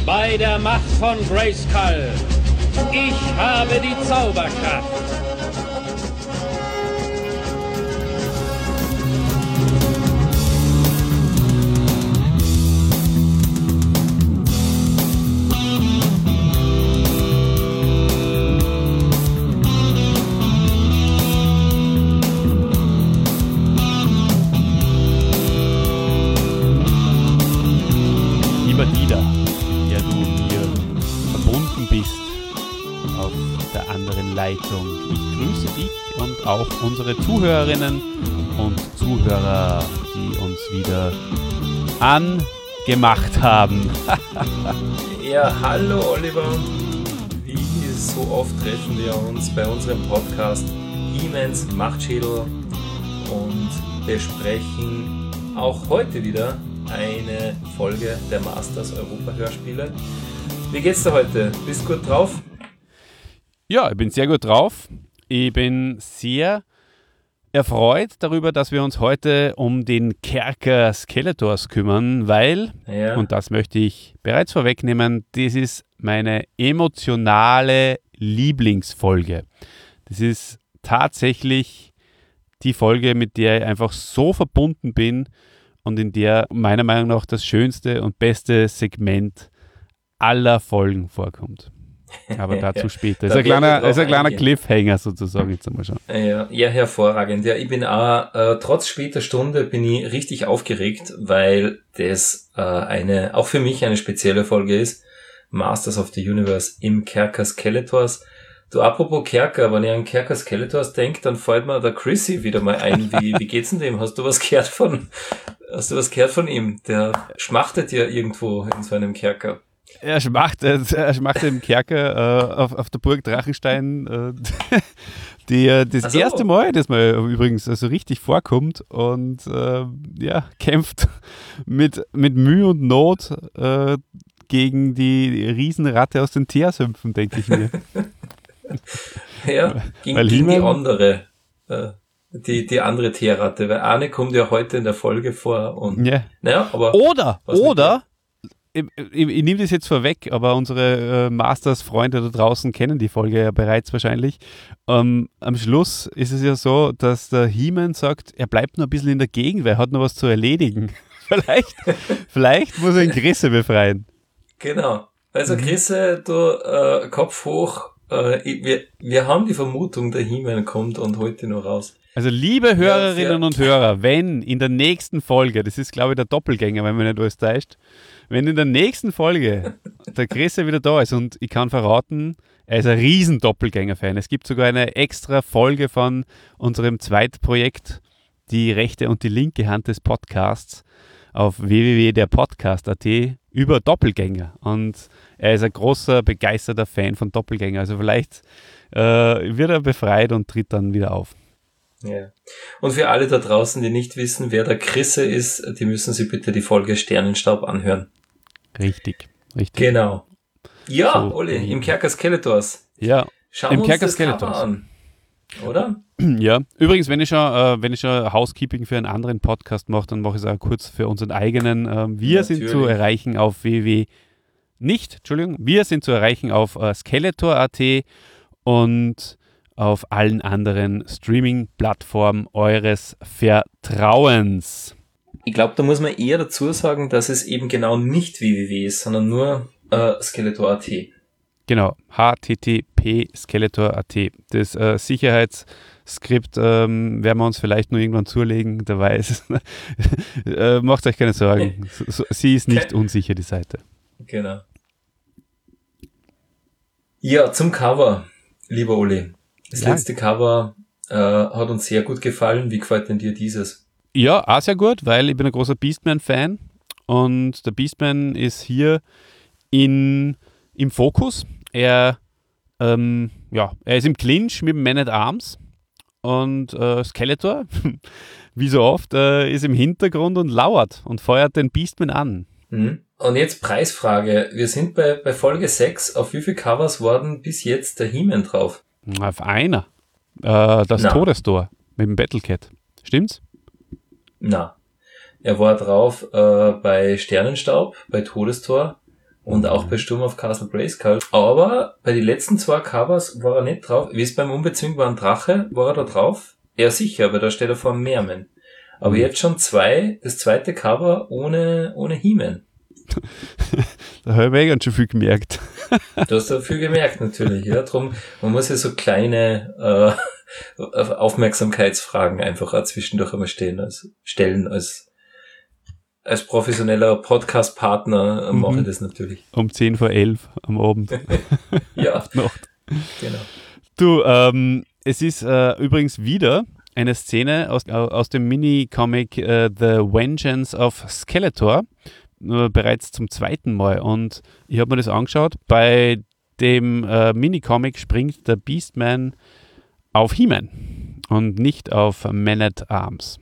bei der Macht von Grayskull. Ich habe die Zauberkraft. Lieber Dieter, der du mir verbunden bist auf der anderen Leitung. Ich grüße dich und auch unsere Zuhörerinnen und Zuhörer, die uns wieder angemacht haben. Ja, hallo Oliver. Wie so oft treffen wir uns bei unserem Podcast He-Mans Machtschädel und besprechen auch heute wieder eine Folge der Masters Europa Hörspiele. Wie geht's dir heute? Bist du gut drauf? Ja, ich bin sehr gut drauf. Ich bin sehr erfreut darüber, dass wir uns heute um den Kerker Skeletors kümmern, weil, und das möchte ich bereits vorwegnehmen, das ist meine emotionale Lieblingsfolge. Das ist tatsächlich die Folge, mit der ich einfach so verbunden bin und in der meiner Meinung nach das schönste und beste Segment aller Folgen vorkommt. Aber dazu später. Das ist ein kleiner Cliffhanger sozusagen, jetzt einmal schon. Ja, hervorragend. Ja, ich bin auch, trotz später Stunde bin ich richtig aufgeregt, weil das auch für mich eine spezielle Folge ist. Masters of the Universe im Kerker Skeletors. Du, apropos Kerker, wenn ich an Kerker Skeletors denke, dann fällt mir der Chrissy wieder mal ein. Wie geht's denn dem? Hast du was gehört von ihm? Der schmachtet ja irgendwo in so einem Kerker. Er schmachtet im Kerker auf der Burg Drachenstein, das erste Mal, das mal übrigens also richtig vorkommt und kämpft mit Mühe und Not gegen die Riesenratte aus den Teersümpfen, denke ich mir. Ja, gegen die andere, die andere Teerratte, weil eine kommt ja heute in der Folge vor und aber oder ich nehme das jetzt vorweg, aber unsere Masters-Freunde da draußen kennen die Folge ja bereits wahrscheinlich. Am Schluss ist es ja so, dass der He-Man sagt, er bleibt noch ein bisschen in der Gegend, weil er hat noch was zu erledigen. Vielleicht muss er ihn Grisse befreien. Genau. Also Grisse, du Kopf hoch. Wir haben die Vermutung, der He-Man kommt und heute noch raus. Also liebe Hörerinnen und Hörer, wenn in der nächsten Folge, das ist glaube ich der Doppelgänger, wenn man nicht alles täuscht, wenn in der nächsten Folge der Grisse wieder da ist und ich kann verraten, er ist ein riesen Doppelgänger-Fan. Es gibt sogar eine extra Folge von unserem Zweitprojekt, die rechte und die linke Hand des Podcasts, auf www.derpodcast.at über Doppelgänger. Und er ist ein großer, begeisterter Fan von Doppelgänger. Also vielleicht wird er befreit und tritt dann wieder auf. Ja. Und für alle da draußen, die nicht wissen, wer der Chrisse ist, die müssen sich bitte die Folge Sternenstaub anhören. Richtig. Genau. Ja, so, Olli, im Kerker Skeletors. Ja, schauen wir uns das Cover an, oder? Ja, übrigens, wenn ich schon Housekeeping für einen anderen Podcast mache, dann mache ich es auch kurz für unseren eigenen. Wir sind zu erreichen auf Skeletor.at und auf allen anderen Streaming-Plattformen eures Vertrauens. Ich glaube, da muss man eher dazu sagen, dass es eben genau nicht www ist, sondern nur Skeletor.at. Genau, http Skeletor.at. Das Sicherheitsskript werden wir uns vielleicht nur irgendwann zulegen, der weiß. Macht euch keine Sorgen, sie ist nicht unsicher, die Seite. Genau. Ja, zum Cover, lieber Uli. Das letzte Cover hat uns sehr gut gefallen. Wie gefällt denn dir dieses? Ja, auch sehr gut, weil ich bin ein großer Beastman-Fan und der Beastman ist hier im Fokus. Er ist im Clinch mit dem Man-at-Arms und Skeletor, wie so oft, ist im Hintergrund und lauert und feuert den Beastman an. Und jetzt Preisfrage. Wir sind bei Folge 6. Auf wie viele Covers waren bis jetzt der He-Man drauf? Auf einer. Das Todestor mit dem Battlecat. Stimmt's? Na. Er war drauf bei Sternenstaub, bei Todestor Und auch bei Sturm auf Castle Grayskull. Aber bei den letzten 2 Covers war er nicht drauf. Wie es beim unbezwingbaren Drache, war er da drauf? Ja, sicher, aber da steht er vor dem Meerman. Aber jetzt schon das zweite Cover ohne He-Man. Da habe ich mir ganz schön viel gemerkt. Du hast da viel gemerkt, natürlich. Ja, drum, man muss ja so kleine Aufmerksamkeitsfragen einfach auch zwischendurch einmal stellen. Als professioneller Podcast-Partner mache ich das natürlich. Um 10 vor 11 am Abend. Ja, Nacht. genau. Du, es ist übrigens wieder eine Szene aus dem Mini-Comic The Vengeance of Skeletor, bereits zum 2. Mal. Und ich habe mir das angeschaut. Bei dem Mini-Comic springt der Beastman auf He-Man und nicht auf Man-at-Arms.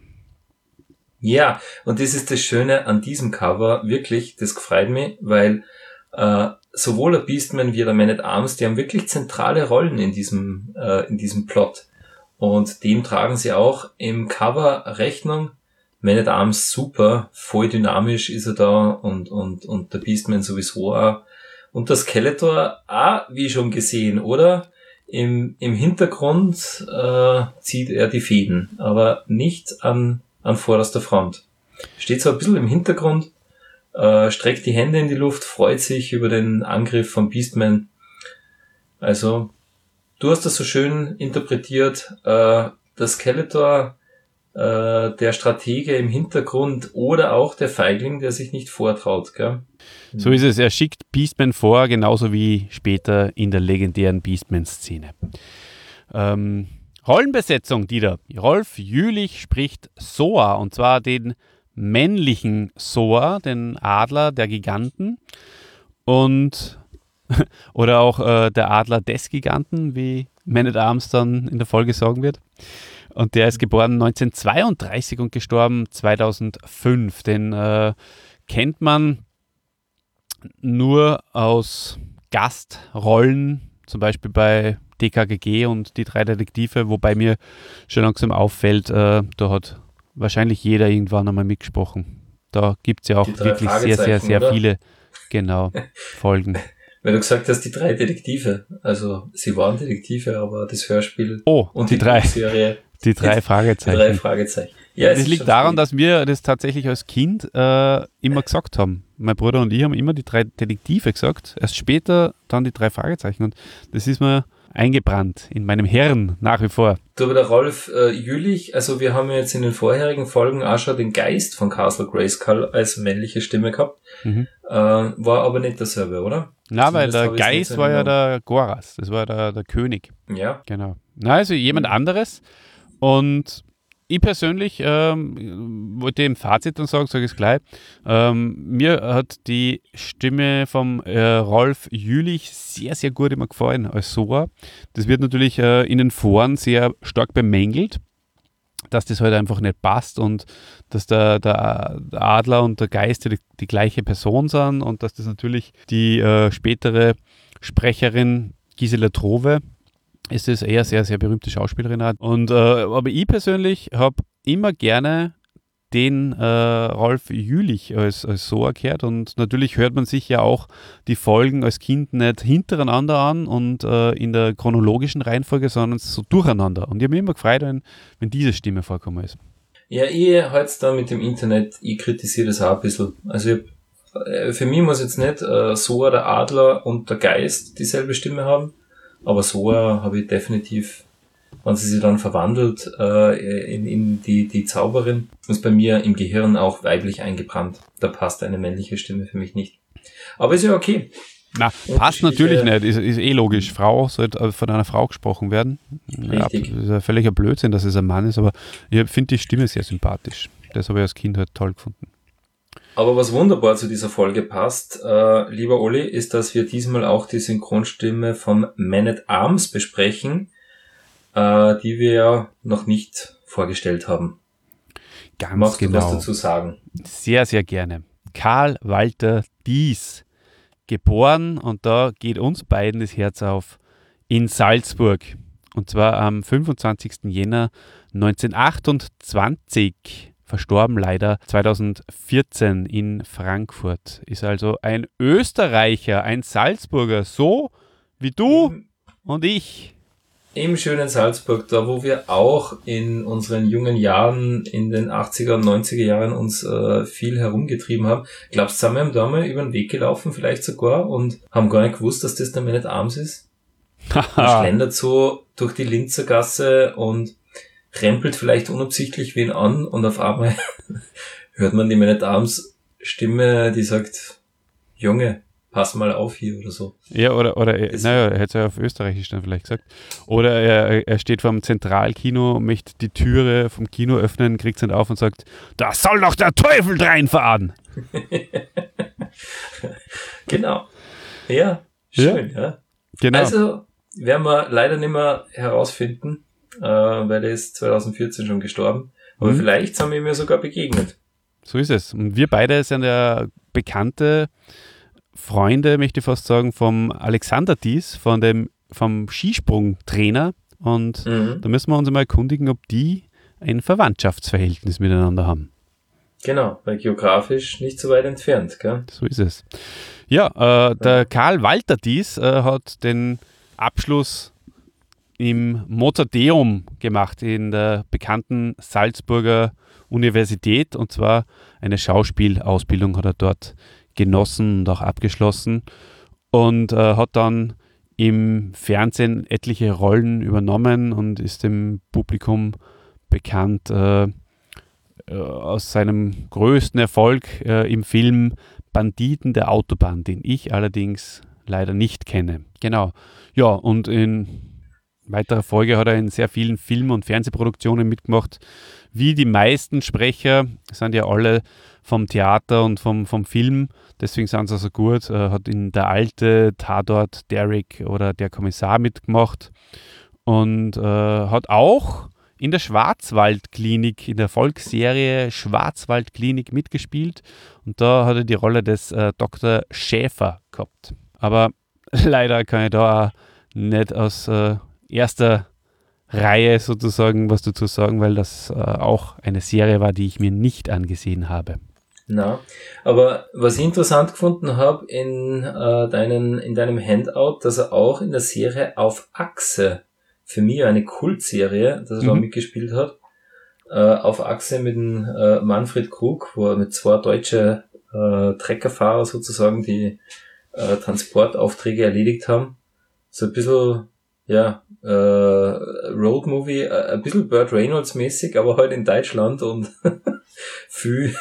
Ja, und das ist das Schöne an diesem Cover, wirklich, das gefreut mich, weil sowohl der Beastman wie der Man-at-Arms, die haben wirklich zentrale Rollen in diesem Plot. Und dem tragen sie auch im Cover Rechnung. Man-at-Arms super, voll dynamisch ist er da und der Beastman sowieso auch. Und der Skeletor auch, wie schon gesehen, oder? Im Hintergrund zieht er die Fäden, aber nicht an vorderster Front. Steht so ein bisschen im Hintergrund, streckt die Hände in die Luft, freut sich über den Angriff von Beastman. Also, du hast das so schön interpretiert, der Skeletor, der Stratege im Hintergrund oder auch der Feigling, der sich nicht vortraut, gell? So ist es. Er schickt Beastman vor, genauso wie später in der legendären Beastman-Szene. Rollenbesetzung, Dieter. Rolf Jülich spricht Soa, und zwar den männlichen Soa, den Adler der Giganten. Und oder auch der Adler des Giganten, wie Man-at-Arms dann in der Folge sagen wird. Und der ist geboren 1932 und gestorben 2005. Den kennt man nur aus Gastrollen, zum Beispiel bei TKKG und die 3 Detektive, wobei mir schon langsam auffällt, da hat wahrscheinlich jeder irgendwann einmal mitgesprochen. Da gibt es ja auch wirklich sehr viele Folgen. Weil du gesagt hast, die 3 Detektive. Also sie waren Detektive, aber das Hörspiel und die 3 Serie. Die 3 Fragezeichen. Die 3 Fragezeichen. Ja, das liegt daran, dass wir das tatsächlich als Kind immer gesagt haben. Mein Bruder und ich haben immer die 3 Detektive gesagt. Erst später dann die 3 Fragezeichen. Und das ist mir eingebrannt in meinem Hirn nach wie vor. Du, aber der Rolf Jülich, also wir haben jetzt in den vorherigen Folgen auch schon den Geist von Castle Grayskull als männliche Stimme gehabt. War aber nicht dasselbe, oder? Na, weil der Geist war ja der Goras, das war der König. Ja. Genau. Na, also jemand anderes. Und ich persönlich wollte im Fazit dann sagen, sage ich es gleich, mir hat die Stimme vom Rolf Jülich sehr, sehr gut immer gefallen als Soa. Das wird natürlich in den Foren sehr stark bemängelt, dass das halt einfach nicht passt und dass der Adler und der Geist die gleiche Person sind und dass das natürlich die spätere Sprecherin Gisela Trove ist es eher sehr, sehr berühmte Schauspielerin hat. Und aber ich persönlich habe immer gerne den Rolf Jülich als Soa gehört und natürlich hört man sich ja auch die Folgen als Kind nicht hintereinander an und in der chronologischen Reihenfolge, sondern so durcheinander. Und ich habe mich immer gefreut, wenn diese Stimme vorkommen ist. Ja, ich halte es da mit dem Internet, ich kritisiere das auch ein bisschen. Also für mich muss jetzt nicht Soa, der Adler und der Geist dieselbe Stimme haben, aber Soa habe ich definitiv, wenn sie sich dann verwandelt in die Zauberin, ist bei mir im Gehirn auch weiblich eingebrannt. Da passt eine männliche Stimme für mich nicht. Aber ist ja okay. Na, passt natürlich nicht, ist eh logisch. Frau sollte von einer Frau gesprochen werden. Richtig. Ja, ist ja völliger Blödsinn, dass es ein Mann ist, aber ich finde die Stimme sehr sympathisch. Das habe ich als Kind halt toll gefunden. Aber was wunderbar zu dieser Folge passt, lieber Olli, ist, dass wir diesmal auch die Synchronstimme vom Man-at-Arms besprechen, die wir ja noch nicht vorgestellt haben. Ganz Magst genau. du was dazu sagen? Sehr, sehr gerne. Karl Walter Dies, geboren, und da geht uns beiden das Herz auf, in Salzburg. Und zwar am 25. Jänner 1928. verstorben leider 2014 in Frankfurt. Ist also ein Österreicher, ein Salzburger, so wie du und ich. Im schönen Salzburg, da wo wir auch in unseren jungen Jahren, in den 80er und 90er Jahren uns viel herumgetrieben haben. Glaubst du, sind wir da mal über den Weg gelaufen, vielleicht sogar, und haben gar nicht gewusst, dass das der Man at Arms ist? Man schlendert so durch die Linzer Gasse und rempelt vielleicht unabsichtlich wen an und auf einmal hört man die Man at Arms Stimme, die sagt, Junge, pass mal auf hier oder so. Ja, oder er hätte es ja auf Österreichisch dann vielleicht gesagt. Oder er steht vor dem Zentralkino, möchte die Türe vom Kino öffnen, kriegt es nicht auf und sagt, da soll doch der Teufel reinfahren. Genau. Ja, schön, ja. Genau. Also, werden wir leider nicht mehr herausfinden, weil er ist 2014 schon gestorben. Aber vielleicht sind wir ihm ja sogar begegnet. So ist es. Und wir beide sind ja bekannte Freunde, möchte ich fast sagen, vom Alexander Dies, vom Skisprungtrainer. Und da müssen wir uns mal erkundigen, ob die ein Verwandtschaftsverhältnis miteinander haben. Genau, weil geografisch nicht so weit entfernt, gell? So ist es. Ja, der Karl Walter Dies hat den Abschluss im Mozarteum gemacht in der bekannten Salzburger Universität, und zwar eine Schauspielausbildung hat er dort genossen und auch abgeschlossen und hat dann im Fernsehen etliche Rollen übernommen und ist dem Publikum bekannt aus seinem größten Erfolg im Film Banditen der Autobahn, den ich allerdings leider nicht kenne. Genau. Ja, und in weiterer Folge hat er in sehr vielen Film- und Fernsehproduktionen mitgemacht. Wie die meisten Sprecher sind ja alle vom Theater und vom Film, deswegen sind sie so gut. Hat in Der Alte, Tatort, Derrick oder Der Kommissar mitgemacht und hat auch in der Schwarzwaldklinik, in der Volksserie Schwarzwaldklinik mitgespielt, und da hat er die Rolle des Dr. Schäfer gehabt. Aber leider kann ich da auch nicht aus erster Reihe sozusagen was dazu sagen, weil das auch eine Serie war, die ich mir nicht angesehen habe. Na, aber was ich interessant gefunden habe in deinem Handout, dass er auch in der Serie Auf Achse, für mich eine Kultserie, dass er da mitgespielt hat, Auf Achse mit dem Manfred Krug, wo er mit zwei deutsche Treckerfahrer sozusagen die Transportaufträge erledigt haben. So ein bisschen, ja, Roadmovie, ein bisschen Burt Reynolds mäßig, aber halt in Deutschland und viel,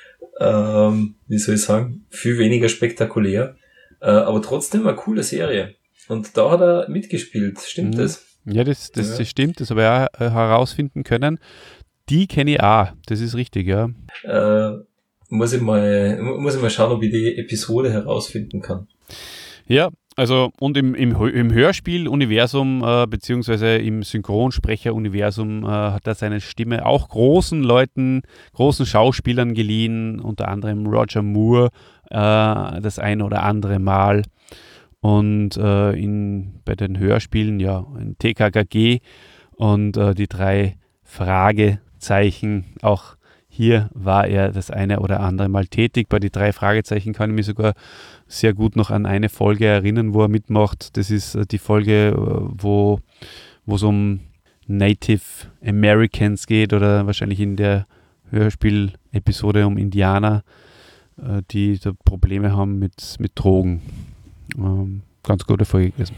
wie soll ich sagen, viel weniger spektakulär, aber trotzdem eine coole Serie. Und da hat er mitgespielt, stimmt das? Ja, das stimmt, das habe ich auch herausfinden können. Die kenne ich auch, das ist richtig, ja. Muss ich mal schauen, ob ich die Episode herausfinden kann. Ja, also und im Hörspiel-Universum beziehungsweise im Synchronsprecher-Universum hat er seine Stimme auch großen Leuten, großen Schauspielern geliehen, unter anderem Roger Moore das ein oder andere Mal. Und bei den Hörspielen, ja, in TKKG und die 3 Fragezeichen, auch hier war er das eine oder andere Mal tätig. Bei die 3 Fragezeichen kann ich mich sogar sehr gut noch an eine Folge erinnern, wo er mitmacht. Das ist die Folge, wo es um Native Americans geht, oder wahrscheinlich in der Hörspiel-Episode um Indianer, die da Probleme haben mit Drogen. Ganz gute Folge gewesen.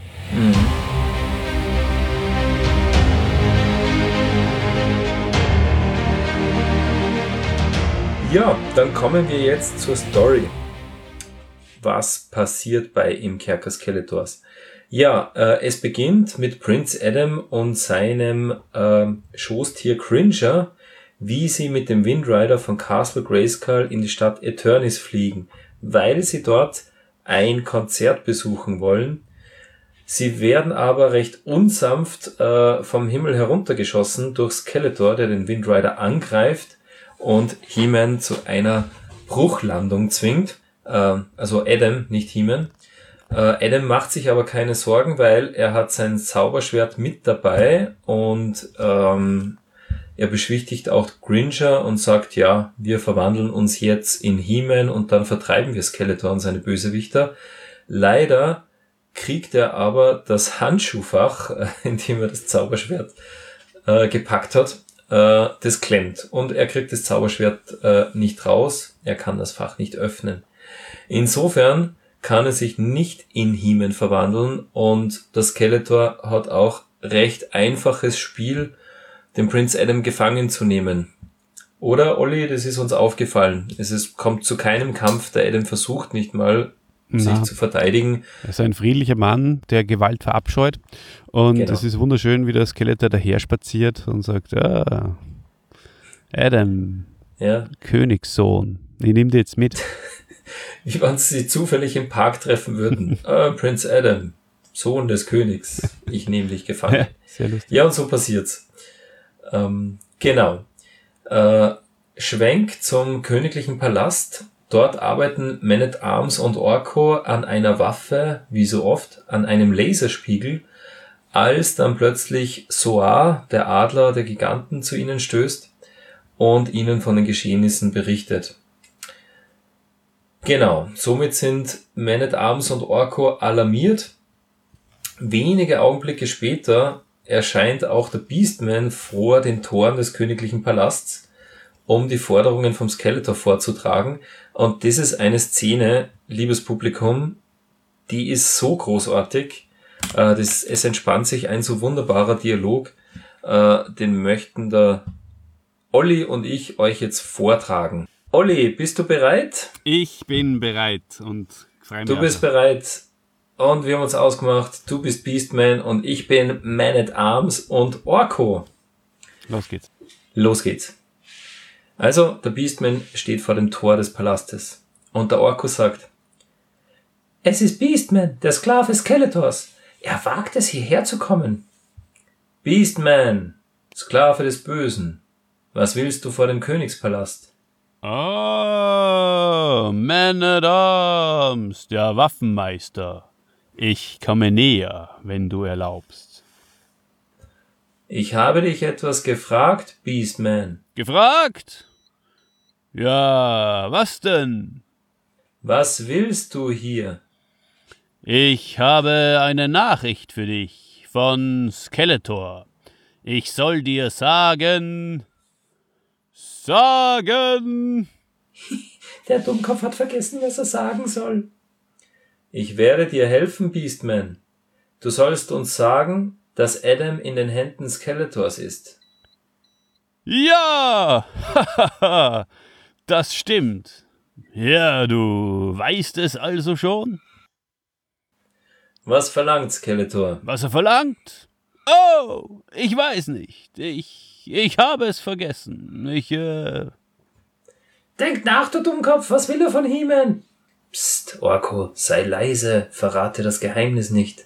Ja, dann kommen wir jetzt zur Story. Was passiert bei Im Kerker Skeletors? Ja, es beginnt mit Prince Adam und seinem Schoßtier Cringer, wie sie mit dem Windrider von Castle Grayskull in die Stadt Eternis fliegen, weil sie dort ein Konzert besuchen wollen. Sie werden aber recht unsanft vom Himmel heruntergeschossen durch Skeletor, der den Windrider angreift und He-Man zu einer Bruchlandung zwingt. Also Adam, nicht He-Man. Adam macht sich aber keine Sorgen, weil er hat sein Zauberschwert mit dabei und Er beschwichtigt auch Gringer und sagt, ja, wir verwandeln uns jetzt in He-Man und dann vertreiben wir Skeletor und seine Bösewichter. Leider kriegt er aber das Handschuhfach, in dem er das Zauberschwert gepackt hat, das klemmt. Und er kriegt das Zauberschwert nicht raus. Er kann das Fach nicht öffnen. Insofern kann er sich nicht in He-Man verwandeln und der Skeletor hat auch recht einfaches Spiel, den Prince Adam gefangen zu nehmen. Oder, Olli, das ist uns aufgefallen. Kommt zu keinem Kampf, der Adam versucht nicht mal, sich zu verteidigen. Er ist ein friedlicher Mann, der Gewalt verabscheut. Und es ist wunderschön, wie der Skeletor daher spaziert und sagt, Adam, Königssohn, ich nehme dich jetzt mit. Wie wenn sie zufällig im Park treffen würden. Prince Adam, Sohn des Königs, ich nehme dich gefangen. Ja, sehr lustig. Ja, und so passiert's. Genau. Schwenk zum königlichen Palast. Dort arbeiten Man-at-Arms und Orko an einer Waffe, wie so oft, an einem Laserspiegel, als dann plötzlich Soar, der Adler der Giganten, zu ihnen stößt und ihnen von den Geschehnissen berichtet. Genau, somit sind Man-at-Arms und Orko alarmiert. Wenige Augenblicke später erscheint auch der Beastman vor den Toren des königlichen Palasts, um die Forderungen vom Skeletor vorzutragen. Und das ist eine Szene, liebes Publikum, die ist so großartig. Es entspannt sich ein so wunderbarer Dialog, den möchten der Olli und ich euch jetzt vortragen. Olli, bist du bereit? Ich bin bereit und freue mich. Du bist bereit. Und wir haben uns ausgemacht, du bist Beastman und ich bin Man-at-Arms und Orko. Los geht's. Los geht's. Also, der Beastman steht vor dem Tor des Palastes und der Orko sagt, es ist Beastman, der Sklave Skeletors. Er wagt es, hierher zu kommen. Beastman, Sklave des Bösen, was willst du vor dem Königspalast? Oh, Man-at-Arms, der Waffenmeister. Ich komme näher, wenn du erlaubst. Ich habe dich etwas gefragt, Beastman. Gefragt? Ja, was denn? Was willst du hier? Ich habe eine Nachricht für dich von Skeletor. Ich soll dir sagen... Der Dummkopf hat vergessen, was er sagen soll. Ich werde dir helfen, Beastman. Du sollst uns sagen, dass Adam in den Händen Skeletors ist. Ja, das stimmt. Ja, du weißt es also schon? Was verlangt Skeletor? Was er verlangt? Oh, ich weiß nicht. Ich habe es vergessen. Denk nach, du Dummkopf, was will er von He-Man? Psst, Orko, sei leise, verrate das Geheimnis nicht.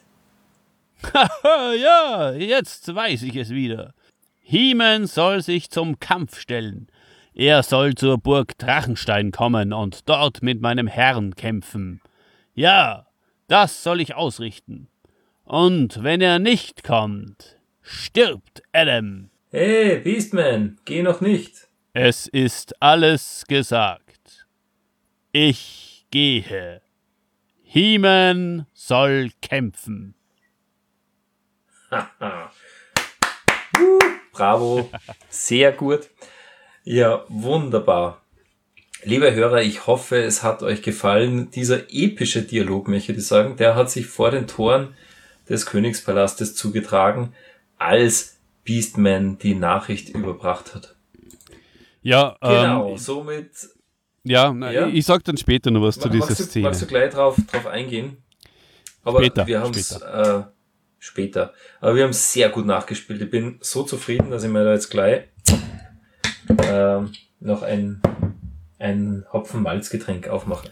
Ja, jetzt weiß ich es wieder. He-Man soll sich zum Kampf stellen. Er soll zur Burg Drachenstein kommen und dort mit meinem Herrn kämpfen. Ja, das soll ich ausrichten. Und wenn er nicht kommt, stirbt Adam. Hey, Beastman, geh noch nicht. Es ist alles gesagt. Ich gehe. He-Man soll kämpfen. Bravo, sehr gut. Ja, wunderbar. Liebe Hörer, ich hoffe, es hat euch gefallen. Dieser epische Dialog, möchte ich sagen, der hat sich vor den Toren des Königspalastes zugetragen, als Beastman die Nachricht überbracht hat. Ja, genau, somit... Ja, ich sag dann später noch was zu dieser Szene. Magst du gleich drauf eingehen? Aber später, wir haben es später. Aber wir haben es sehr gut nachgespielt. Ich bin so zufrieden, dass ich mir da jetzt gleich noch ein Hopfen-Malzgetränk aufmache.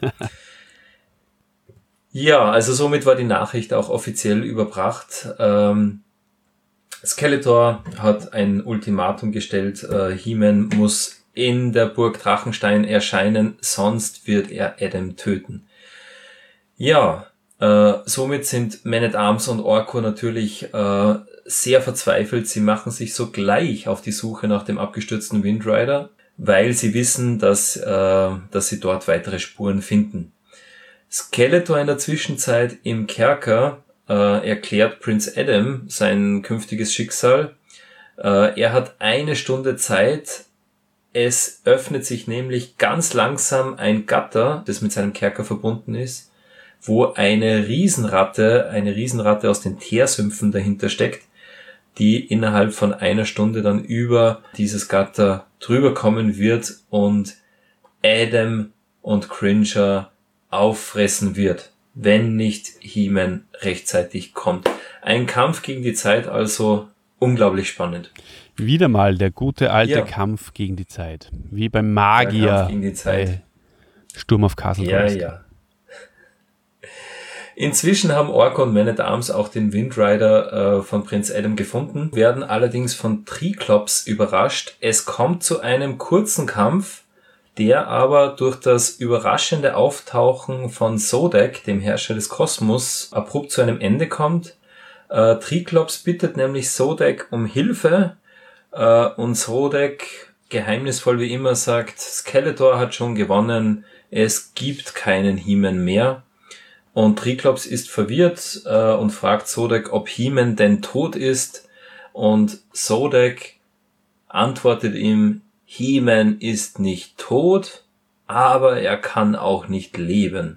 Ja, also somit war die Nachricht auch offiziell überbracht. Skeletor hat ein Ultimatum gestellt. He-Man muss in der Burg Drachenstein erscheinen, sonst wird er Adam töten. Ja, somit sind Man-at-Arms und Orko natürlich sehr verzweifelt. Sie machen sich sogleich auf die Suche nach dem abgestürzten Windrider, weil sie wissen, dass sie dort weitere Spuren finden. Skeletor in der Zwischenzeit im Kerker erklärt Prince Adam sein künftiges Schicksal. Er hat 1 Stunde Zeit. Es öffnet sich nämlich ganz langsam ein Gatter, das mit seinem Kerker verbunden ist, wo eine Riesenratte aus den Teersümpfen dahinter steckt, die innerhalb von 1 Stunde dann über dieses Gatter drüber kommen wird und Adam und Cringer auffressen wird, wenn nicht He-Man rechtzeitig kommt. Ein Kampf gegen die Zeit, also unglaublich spannend. Wieder mal der gute alte Kampf gegen die Zeit. Wie beim Magier. Der Kampf gegen die Zeit. Sturm auf Castle Grayskull. Ja. Inzwischen haben Orko und Man-at-Arms auch den Windrider von Prinz Adam gefunden, werden allerdings von Triklops überrascht. Es kommt zu einem kurzen Kampf, der aber durch das überraschende Auftauchen von Zodac, dem Herrscher des Kosmos, abrupt zu einem Ende kommt. Triklops bittet nämlich Zodac um Hilfe und Zodac, geheimnisvoll wie immer, sagt, Skeletor hat schon gewonnen, es gibt keinen He-Man mehr. Und Triklops ist verwirrt und fragt Zodac, ob He-Man denn tot ist. Und Zodac antwortet ihm, He-Man ist nicht tot, aber er kann auch nicht leben.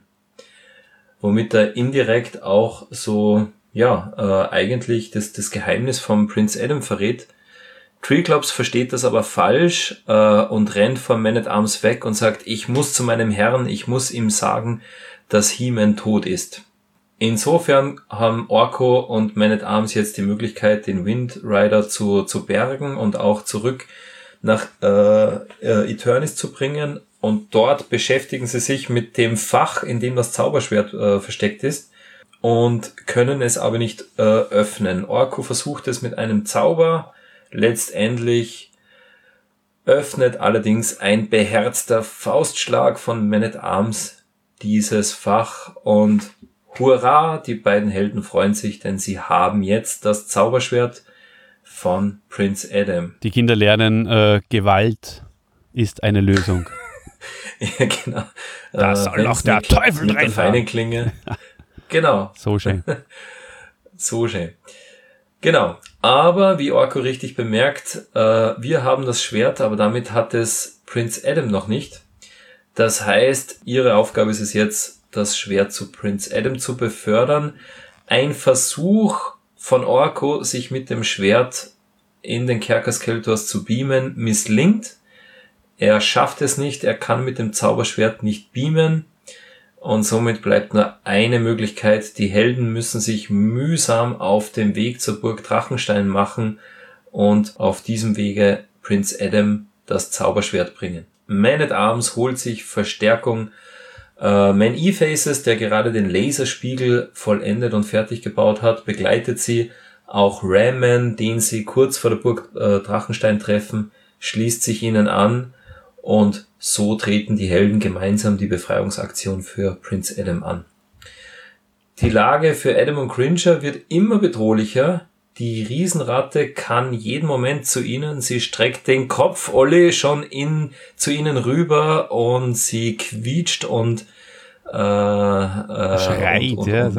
Womit er indirekt auch so, eigentlich das Geheimnis vom Prince Adam verrät. Triklops versteht das aber falsch und rennt von Man-at-Arms weg und sagt, ich muss zu meinem Herrn, ich muss ihm sagen, dass He-Man tot ist. Insofern haben Orko und Man-at-Arms jetzt die Möglichkeit, den Windrider zu bergen und auch zurück nach Eternis zu bringen. Und dort beschäftigen sie sich mit dem Fach, in dem das Zauberschwert versteckt ist und können es aber nicht öffnen. Orko versucht es mit einem Zauber. Letztendlich öffnet allerdings ein beherzter Faustschlag von Man-at-Arms dieses Fach und hurra, die beiden Helden freuen sich, denn sie haben jetzt das Zauberschwert von Prince Adam. Die Kinder lernen, Gewalt ist eine Lösung. Ja, genau. Das soll auch der Teufel mit der feinen Klinge. Genau. So schön. So schön. Genau. Aber wie Orko richtig bemerkt, wir haben das Schwert, aber damit hat es Prince Adam noch nicht. Das heißt, ihre Aufgabe ist es jetzt, das Schwert zu Prince Adam zu befördern. Ein Versuch von Orko, sich mit dem Schwert in den Kerker Skeletors zu beamen, misslingt. Er schafft es nicht, er kann mit dem Zauberschwert nicht beamen. Und somit bleibt nur eine Möglichkeit. Die Helden müssen sich mühsam auf dem Weg zur Burg Drachenstein machen und auf diesem Wege Prince Adam das Zauberschwert bringen. Man-at-Arms holt sich Verstärkung. Man-E-Faces, der gerade den Laserspiegel vollendet und fertig gebaut hat, begleitet sie. Auch Ram-Man, den sie kurz vor der Burg Drachenstein treffen, schließt sich ihnen an. Und so treten die Helden gemeinsam die Befreiungsaktion für Prince Adam an. Die Lage für Adam und Cringer wird immer bedrohlicher. Die Riesenratte kann jeden Moment zu ihnen. Sie streckt den Kopf, Olli, schon zu ihnen rüber und sie quietscht und schreit,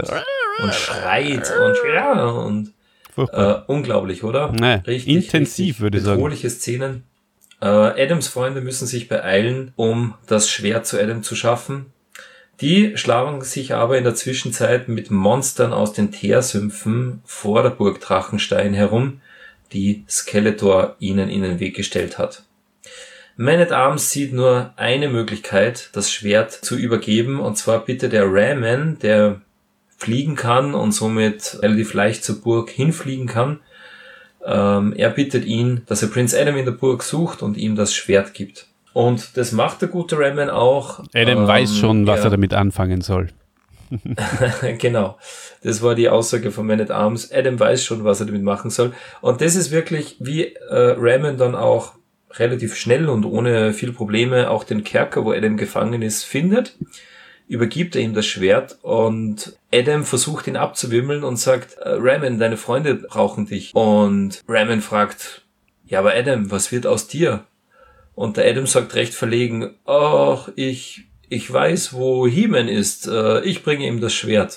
und unglaublich, oder? Nee, intensiv, würde ich sagen. Bedrohliche Szenen. Adams Freunde müssen sich beeilen, um das Schwert zu Adam zu schaffen. Die schlagen sich aber in der Zwischenzeit mit Monstern aus den Teersümpfen vor der Burg Drachenstein herum, die Skeletor ihnen in den Weg gestellt hat. Man-at-Arms sieht nur eine Möglichkeit, das Schwert zu übergeben, und zwar bittet der Ram-Man, der fliegen kann und somit relativ leicht zur Burg hinfliegen kann. Er bittet ihn, dass er Prince Adam in der Burg sucht und ihm das Schwert gibt. Und das macht der gute Ram-Man auch. Adam weiß schon, was er damit anfangen soll. Genau, das war die Aussage von Man-at-Arms. Adam weiß schon, was er damit machen soll. Und das ist wirklich, wie Ram-Man dann auch relativ schnell und ohne viel Probleme auch den Kerker, wo Adam gefangen ist, findet. übergibt er ihm das Schwert und Adam versucht ihn abzuwimmeln und sagt, Raman, deine Freunde brauchen dich. Und Raman fragt, ja, aber Adam, was wird aus dir? Und der Adam sagt recht verlegen, ach, ich weiß, wo He-Man ist, ich bringe ihm das Schwert.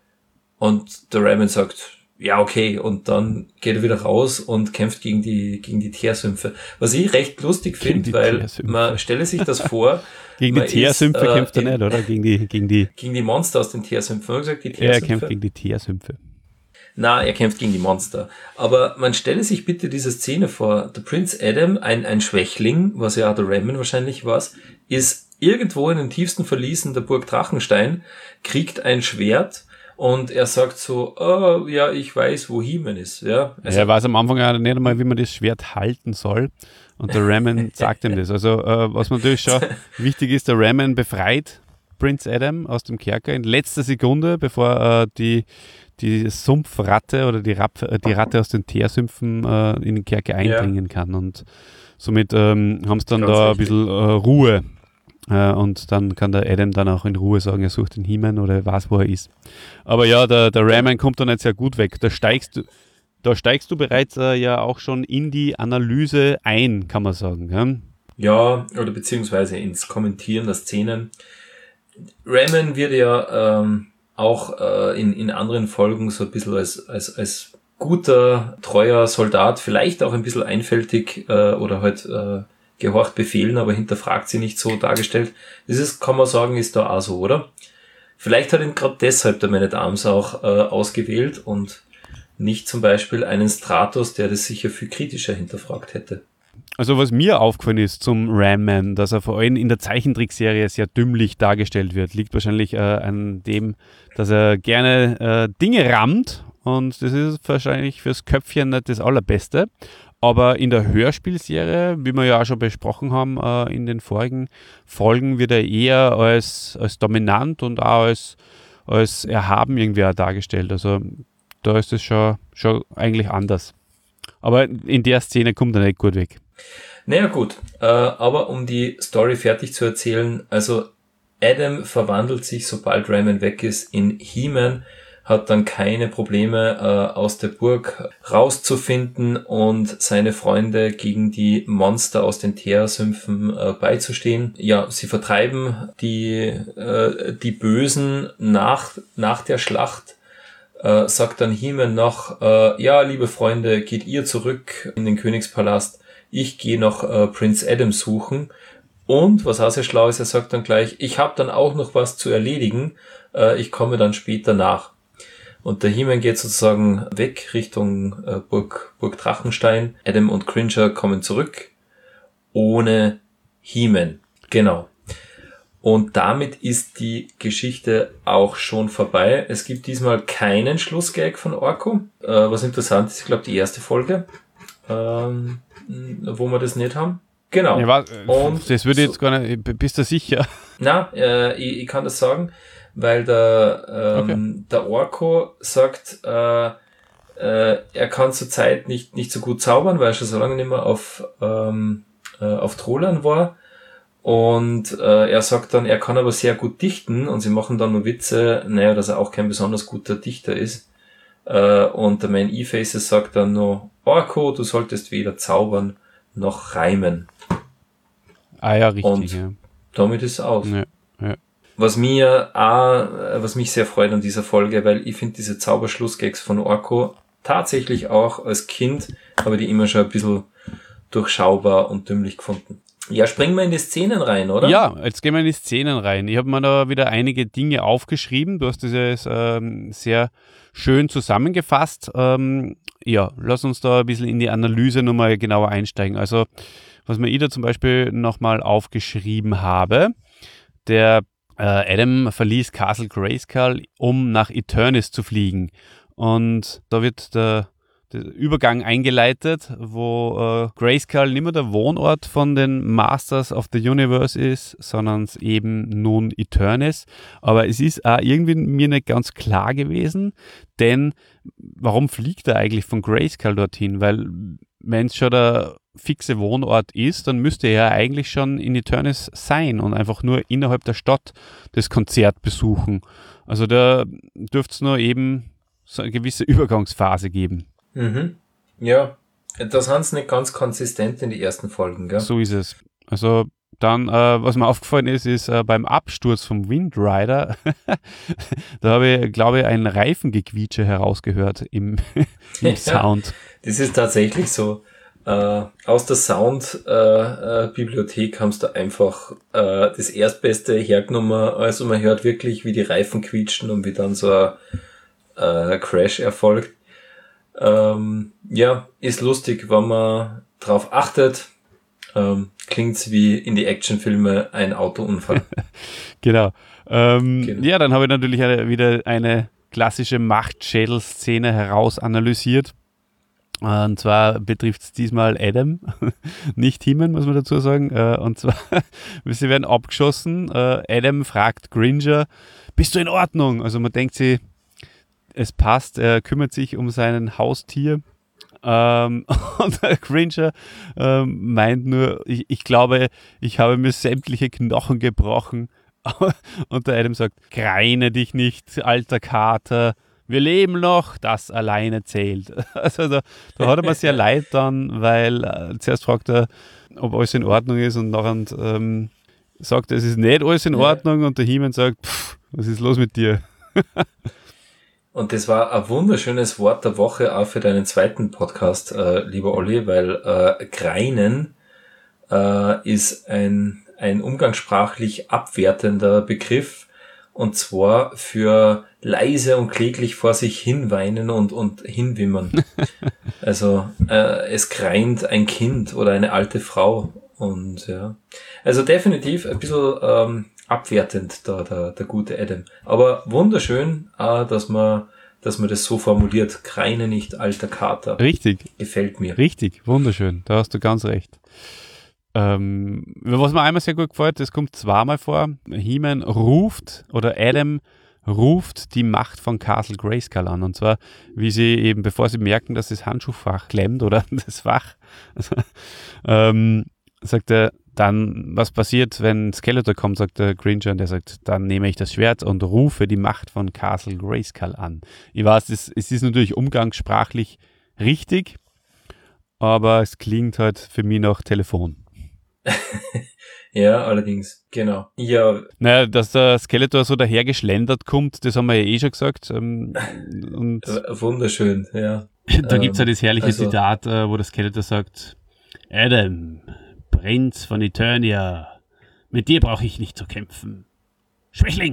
Und der Raman sagt, ja, okay, und dann geht er wieder raus und kämpft gegen die Teersümpfe. Was ich recht lustig finde, weil man stelle sich das vor. Gegen die Teersümpfe kämpft er nicht, oder? Gegen die Monster aus den Teersümpfen. Haben wir gesagt, die Teersümpfe? Er kämpft gegen die Teersümpfe. Na, er kämpft gegen die Monster. Aber man stelle sich bitte diese Szene vor. Der Prinz Adam, ein Schwächling, was ja auch der Raman wahrscheinlich war, ist irgendwo in den tiefsten Verliesen der Burg Drachenstein, kriegt ein Schwert. Und er sagt so, oh, ja, ich weiß, wo He-Man ist. Ja, also er weiß am Anfang ja nicht einmal, wie man das Schwert halten soll. Und der Raman sagt ihm das. Also was natürlich schon wichtig ist, der Raman befreit Prinz Adam aus dem Kerker in letzter Sekunde, bevor die Sumpfratte oder die Ratte aus den Teersümpfen in den Kerker eindringen kann. Und somit haben sie dann da ein bisschen Ruhe. Und dann kann der Adam dann auch in Ruhe sagen, er sucht den He-Man oder er weiß, wo er ist. Aber ja, der Raman kommt da nicht sehr gut weg. Da steigst du bereits ja auch schon in die Analyse ein, kann man sagen. Ja, oder beziehungsweise ins Kommentieren der Szenen. Raman wird ja auch in anderen Folgen so ein bisschen als guter, treuer Soldat, vielleicht auch ein bisschen einfältig oder halt gehorcht Befehlen, aber hinterfragt sie nicht so dargestellt. Das ist, kann man sagen, ist da auch so, oder? Vielleicht hat ihn gerade deshalb der Man at Arms auch ausgewählt und nicht zum Beispiel einen Stratos, der das sicher viel kritischer hinterfragt hätte. Also was mir aufgefallen ist zum Ram-Man, dass er vor allem in der Zeichentrickserie sehr dümmlich dargestellt wird, liegt wahrscheinlich an dem, dass er gerne Dinge rammt und das ist wahrscheinlich fürs Köpfchen nicht das Allerbeste. Aber in der Hörspielserie, wie wir ja auch schon besprochen haben in den vorigen Folgen, wird er eher als dominant und auch als erhaben irgendwie auch dargestellt. Also da ist es schon eigentlich anders. Aber in der Szene kommt er nicht gut weg. Naja gut, aber um die Story fertig zu erzählen, also Adam verwandelt sich, sobald Raman weg ist, in He-Man, hat dann keine Probleme aus der Burg rauszufinden und seine Freunde gegen die Monster aus den Teersümpfen beizustehen. Ja, sie vertreiben die Bösen nach der Schlacht. Sagt dann He-Man noch, ja, liebe Freunde, geht ihr zurück in den Königspalast. Ich gehe noch Prinz Adam suchen. Und, was auch sehr schlau ist, er sagt dann gleich, ich habe dann auch noch was zu erledigen. Ich komme dann später nach. Und der He-Man geht sozusagen weg Richtung Burg Drachenstein. Adam und Cringer kommen zurück ohne He-Man. Genau. Und damit ist die Geschichte auch schon vorbei. Es gibt diesmal keinen Schlussgag von Orko. Was interessant ist, ich glaube die erste Folge, wo wir das nicht haben. Genau. Ja, und das würde ich jetzt gar nicht, bist du sicher? Na, ich kann das sagen. Weil der Orko sagt, er kann zurzeit nicht so gut zaubern, weil er schon so lange nicht mehr auf Trolan war. Und er sagt dann, er kann aber sehr gut dichten und sie machen dann nur Witze, dass er auch kein besonders guter Dichter ist. Und der Man E-Faces sagt dann nur, Orko, du solltest weder zaubern noch reimen. Ah ja, richtig. Und ja. damit ist es aus. Ja. Was mich sehr freut an dieser Folge, weil ich finde diese Zauberschlussgags von Orko tatsächlich auch als Kind, habe die immer schon ein bisschen durchschaubar und dümmlich gefunden. Ja, springen wir in die Szenen rein, oder? Ja, jetzt gehen wir in die Szenen rein. Ich habe mir da wieder einige Dinge aufgeschrieben. Du hast das sehr schön zusammengefasst. Ja, lass uns da ein bisschen in die Analyse nochmal genauer einsteigen. Also, was mir ich da zum Beispiel nochmal aufgeschrieben habe, der Adam verließ Castle Grayskull, um nach Eternis zu fliegen. Und da wird der Übergang eingeleitet, wo Grayskull nicht mehr der Wohnort von den Masters of the Universe ist, sondern es eben nun Eternis. Aber es ist auch irgendwie mir nicht ganz klar gewesen, denn warum fliegt er eigentlich von Grayskull dorthin? Weil wenn es schon der fixe Wohnort ist, dann müsste er ja eigentlich schon in Eternis sein und einfach nur innerhalb der Stadt das Konzert besuchen. Also da dürfte es nur eben so eine gewisse Übergangsphase geben. Mhm. Ja, das haben sie nicht ganz konsistent in die ersten Folgen, gell? So ist es. Also dann, was mir aufgefallen ist beim Absturz vom Windrider, da habe ich, glaube ich, ein Reifengequietsche herausgehört im Sound. Das ist tatsächlich so. Aus der Sound-Bibliothek haben sie da einfach das Erstbeste hergenommen. Also man hört wirklich, wie die Reifen quietschen und wie dann so ein Crash erfolgt. Ja, ist lustig, wenn man drauf achtet. Klingt's wie in die Actionfilme ein Autounfall. Genau. Ja, dann habe ich natürlich wieder eine klassische Machtschädel-Szene herausanalysiert. Und zwar betrifft es diesmal Adam, nicht He-Man, muss man dazu sagen. Und zwar, sie werden abgeschossen. Adam fragt Gringer, bist du in Ordnung? Also man denkt sich, es passt, er kümmert sich um sein Haustier. Und der Gringer meint nur, ich glaube, ich habe mir sämtliche Knochen gebrochen. Und der Adam sagt, greine dich nicht, alter Kater. Wir leben noch, das alleine zählt. Also da hat er mir sehr leid dann, weil zuerst fragt er, ob alles in Ordnung ist und nachher sagt er, es ist nicht alles in Ordnung und der He-Man sagt, was ist los mit dir? Und das war ein wunderschönes Wort der Woche auch für deinen zweiten Podcast, lieber Olli, weil greinen ist ein umgangssprachlich abwertender Begriff, und zwar für leise und kläglich vor sich hin weinen und hinwimmern. Also es greint ein Kind oder eine alte Frau. Und ja, also definitiv ein bisschen abwertend der gute Adam. Aber wunderschön, dass man das so formuliert. Greine nicht, alter Kater. Richtig. Gefällt mir. Richtig, wunderschön. Da hast du ganz recht. Was mir einmal sehr gut gefällt, das kommt zweimal vor. He-Man ruft oder Adam ruft die Macht von Castle Grayskull an. Und zwar, wie sie eben, bevor sie merken, dass das Handschuhfach klemmt oder das Fach, sagt er, dann, was passiert, wenn Skeletor kommt, sagt der Gringer, und der sagt, dann nehme ich das Schwert und rufe die Macht von Castle Grayskull an. Ich weiß, es ist natürlich umgangssprachlich richtig, aber es klingt halt für mich nach Telefon. Ja, allerdings, genau. Ja. Naja, dass der Skeletor so dahergeschlendert kommt, das haben wir ja eh schon gesagt. Und wunderschön, ja. Da gibt es ja das herrliche Zitat, wo der Skeletor sagt, Adam, Prinz von Eternia, mit dir brauche ich nicht zu kämpfen. Schwächling!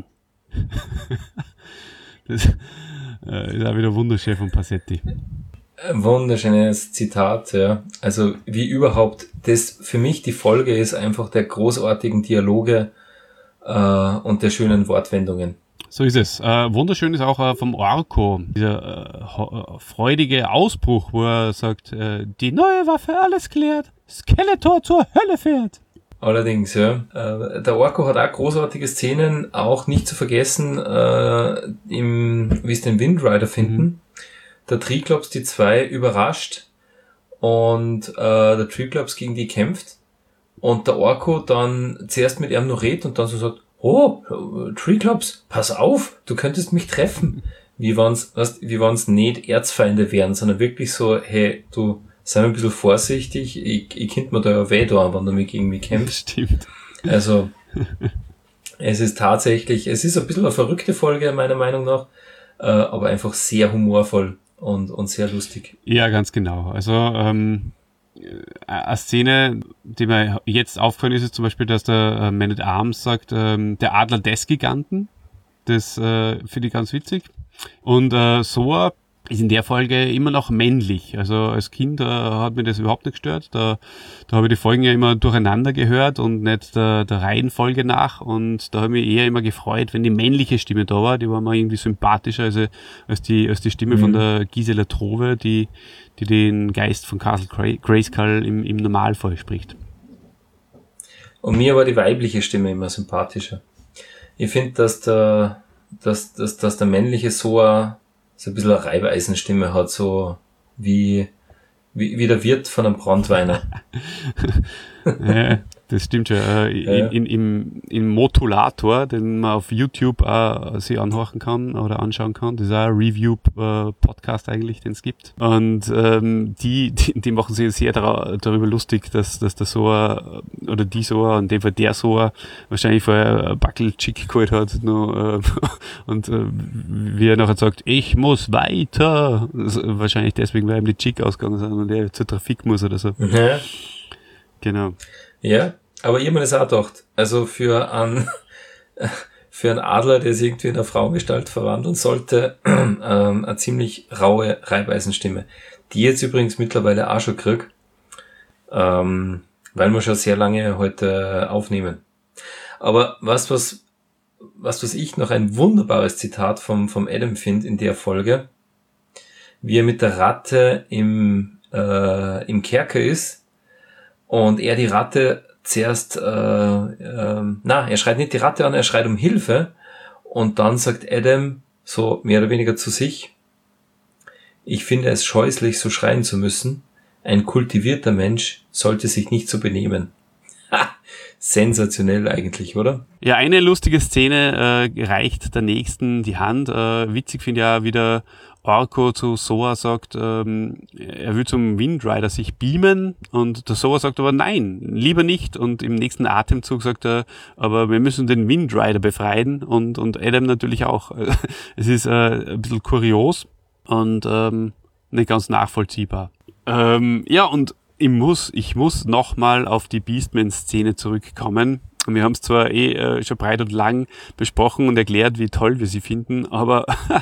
Das ist auch wieder wunderschön von Passetti. Ein wunderschönes Zitat, ja. Also wie überhaupt, das für mich die Folge ist einfach der großartigen Dialoge und der schönen Wortwendungen. So ist es. Wunderschön ist auch vom Orko, dieser freudige Ausbruch, wo er sagt, die neue Waffe alles klärt, Skeletor zur Hölle fährt. Allerdings, ja. Der Orko hat auch großartige Szenen, auch nicht zu vergessen, wie es den Windrider finden. Der Triclops die zwei überrascht und der Triclops gegen die kämpft und der Orko dann zuerst mit ihm noch redet und dann so sagt, oh, Triclops, pass auf, du könntest mich treffen. Wie wenn's nicht Erzfeinde wären, sondern wirklich so, hey, du, sei ein bisschen vorsichtig, ich könnte mir da ja weh tun, wenn du mich gegen mich kämpfst. Stimmt. Also, es ist ein bisschen eine verrückte Folge, meiner Meinung nach, aber einfach sehr humorvoll. Und sehr lustig. Ja, ganz genau. Also eine Szene, die mir jetzt aufgefallen ist zum Beispiel, dass der Man at Arms sagt, der Adler des Giganten. Das finde ich ganz witzig. Und Soa ist in der Folge immer noch männlich. Also als Kind hat mir das überhaupt nicht gestört. Da habe ich die Folgen ja immer durcheinander gehört und nicht der Reihenfolge nach. Und da habe ich mich eher immer gefreut, wenn die männliche Stimme da war. Die war mir irgendwie sympathischer als die Stimme von der Gisela Trove, die den Geist von Castle Grayskull im Normalfall spricht. Und mir war die weibliche Stimme immer sympathischer. Ich finde, dass der männliche Soa so ein bisschen eine Reibeisenstimme hat, so wie Wie der Wirt von einem Brandweiner. Ja, das stimmt schon. Im Motulator, den man auf YouTube sich anhören kann oder anschauen kann, das ist auch ein Review-Podcast eigentlich, den es gibt. Und die machen sich sehr darüber lustig, dass der Soa oder die Soa, in dem Fall der Soa, wahrscheinlich vorher ein Backel Chick geholt hat und wie er nachher sagt, ich muss weiter. Wahrscheinlich deswegen, weil ihm die Chick ausgegangen sind und er zur Trafik muss oder so. Ja. Genau. Ja, aber ich habe mir das auch gedacht. Also für einen Adler, der sich irgendwie in eine Frauengestalt verwandeln sollte, eine ziemlich raue Reibeisenstimme. Die jetzt übrigens mittlerweile auch schon krieg, weil wir schon sehr lange heute aufnehmen. Aber was ich noch ein wunderbares Zitat vom Adam finde in der Folge, wie er mit der Ratte im Kerker ist, und er die Ratte zuerst, er schreit nicht die Ratte an, er schreit um Hilfe. Und dann sagt Adam, so mehr oder weniger zu sich, ich finde es scheußlich, so schreien zu müssen. Ein kultivierter Mensch sollte sich nicht so benehmen. Ha! Sensationell eigentlich, oder? Ja, eine lustige Szene reicht der nächsten die Hand. Witzig finde ich auch, wie der Orko zu Soa sagt, er will zum Windrider sich beamen und der Soa sagt aber nein, lieber nicht, und im nächsten Atemzug sagt er, aber wir müssen den Windrider befreien und Adam natürlich auch. Es ist ein bisschen kurios und nicht ganz nachvollziehbar. Ja, und ich muss nochmal auf die Beastman-Szene zurückkommen. Wir haben es zwar schon breit und lang besprochen und erklärt, wie toll wir sie finden, aber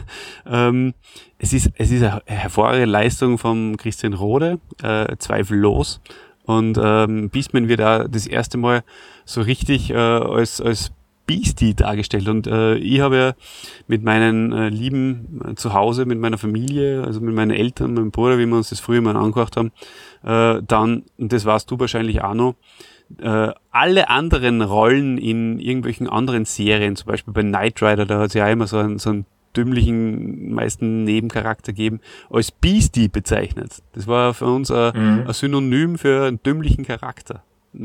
es ist eine hervorragende Leistung von Christian Rode, zweifellos. Und Beastman wird da das erste Mal so richtig als Beastie dargestellt. Und ich habe ja mit meinen Lieben zu Hause, mit meiner Familie, also mit meinen Eltern, meinem Bruder, wie wir uns das früher mal angehört haben, dann, und das weißt du wahrscheinlich auch noch, alle anderen Rollen in irgendwelchen anderen Serien, zum Beispiel bei Knight Rider, da hat es ja auch immer so einen dümmlichen, meisten Nebencharakter gegeben, als Beastie bezeichnet. Das war für uns ein Synonym für einen dümmlichen Charakter.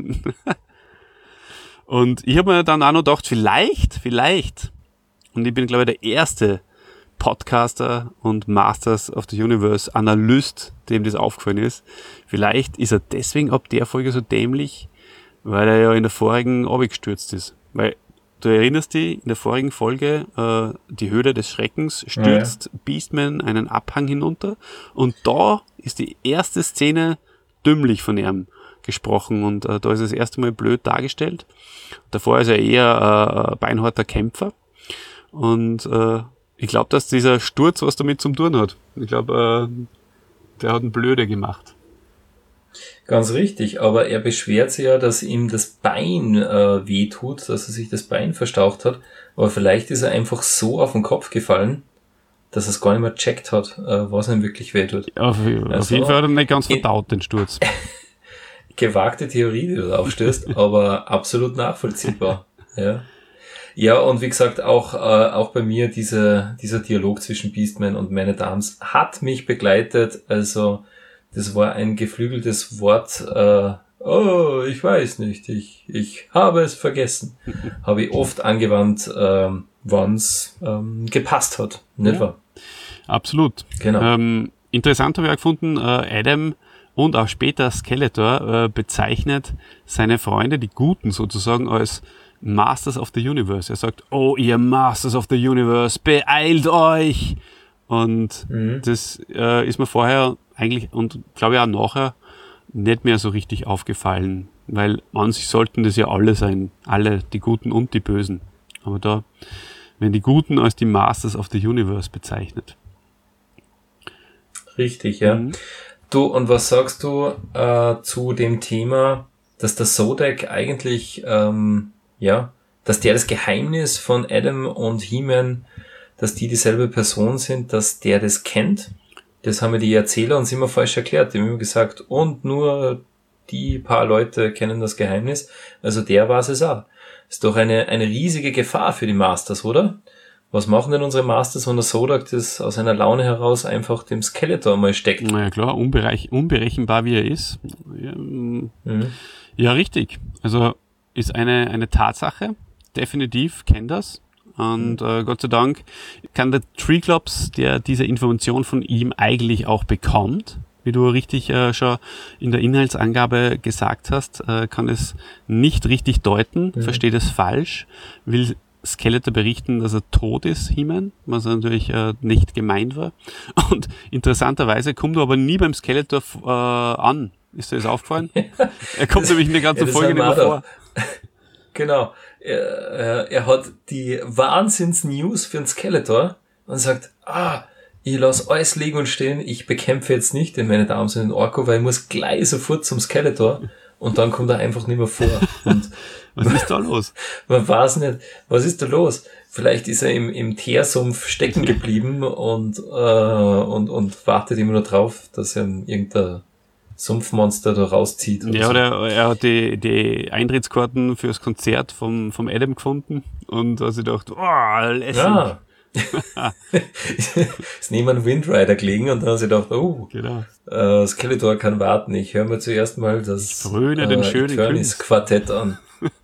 Und ich habe mir dann auch noch gedacht, vielleicht, und ich bin, glaube ich, der erste Podcaster und Masters of the Universe Analyst, dem das aufgefallen ist, vielleicht ist er deswegen ab der Folge so dämlich, weil er ja in der vorigen abgestürzt ist. Weil, du erinnerst dich, in der vorigen Folge, die Höhle des Schreckens, stürzt Beastman einen Abhang hinunter und da ist die erste Szene dümmlich von ihm gesprochen und da ist er das erste Mal blöd dargestellt. Davor ist er eher ein beinharter Kämpfer und ich glaube, dass dieser Sturz was damit zu tun hat. Ich glaube, der hat einen Blöde gemacht. Ganz richtig, aber er beschwert sich ja, dass ihm das Bein wehtut, dass er sich das Bein verstaucht hat, aber vielleicht ist er einfach so auf den Kopf gefallen, dass er es gar nicht mehr checkt hat, was ihm wirklich wehtut. Auf jeden Fall hat er nicht ganz verdaut, den Sturz. Gewagte Theorie, die du da aufstößt, aber absolut nachvollziehbar. Ja, und wie gesagt, auch bei mir dieser Dialog zwischen Beastman und Man at Arms hat mich begleitet, also das war ein geflügeltes Wort, ich weiß nicht, ich habe es vergessen. Habe ich oft angewandt, wann es gepasst hat, nicht wahr? Absolut. Genau. Interessant habe ich auch gefunden, Adam und auch später Skeletor bezeichnet seine Freunde, die Guten sozusagen, als Masters of the Universe. Er sagt, oh, ihr Masters of the Universe, beeilt euch! Und das ist mir vorher eigentlich und glaube ich auch nachher nicht mehr so richtig aufgefallen, weil an sich sollten das ja alle sein, alle, die Guten und die Bösen. Aber da werden die Guten als die Masters of the Universe bezeichnet. Richtig, ja. Du, und was sagst du zu dem Thema, dass der Zodiac eigentlich, dass der das Geheimnis von Adam und He-Man, dass die dieselbe Person sind, dass der das kennt? Das haben mir die Erzähler uns immer falsch erklärt. Die haben immer gesagt, und nur die paar Leute kennen das Geheimnis. Also der weiß es auch. Ist doch eine riesige Gefahr für die Masters, oder? Was machen denn unsere Masters, wenn der Zodak das aus einer Laune heraus einfach dem Skeletor mal steckt? Na ja klar, unberechenbar wie er ist. Ja, richtig. Also ist eine Tatsache. Definitiv kennt das. Und Gott sei Dank kann der Triclops, der diese Information von ihm eigentlich auch bekommt, wie du richtig schon in der Inhaltsangabe gesagt hast, kann es nicht richtig deuten, versteht es falsch, will Skeletor berichten, dass er tot ist, He-Man, was natürlich nicht gemeint war. Und interessanterweise kommt er aber nie beim Skeletor an. Ist dir das aufgefallen? Er kommt nämlich in der ganzen Folge nicht mehr vor. Genau. Er hat die Wahnsinns-News für den Skeletor und sagt, ich lasse alles liegen und stehen, ich bekämpfe jetzt nicht den Man-at-Arms und den Orko, weil ich muss gleich sofort zum Skeletor und dann kommt er einfach nicht mehr vor. Und was ist da los? Man weiß nicht, was ist da los? Vielleicht ist er im Teersumpf stecken geblieben und wartet immer nur drauf, dass er irgendein Sumpfmonster da rauszieht. Ja, so. Oder er hat die Eintrittskarten fürs Konzert vom Adam gefunden und hat sich gedacht, lässig. Ja. Ist neben einem Windrider gelegen und dann hat sie gedacht, genau. Skeletor kann warten. Ich höre mir zuerst mal das den schönen Quartett an.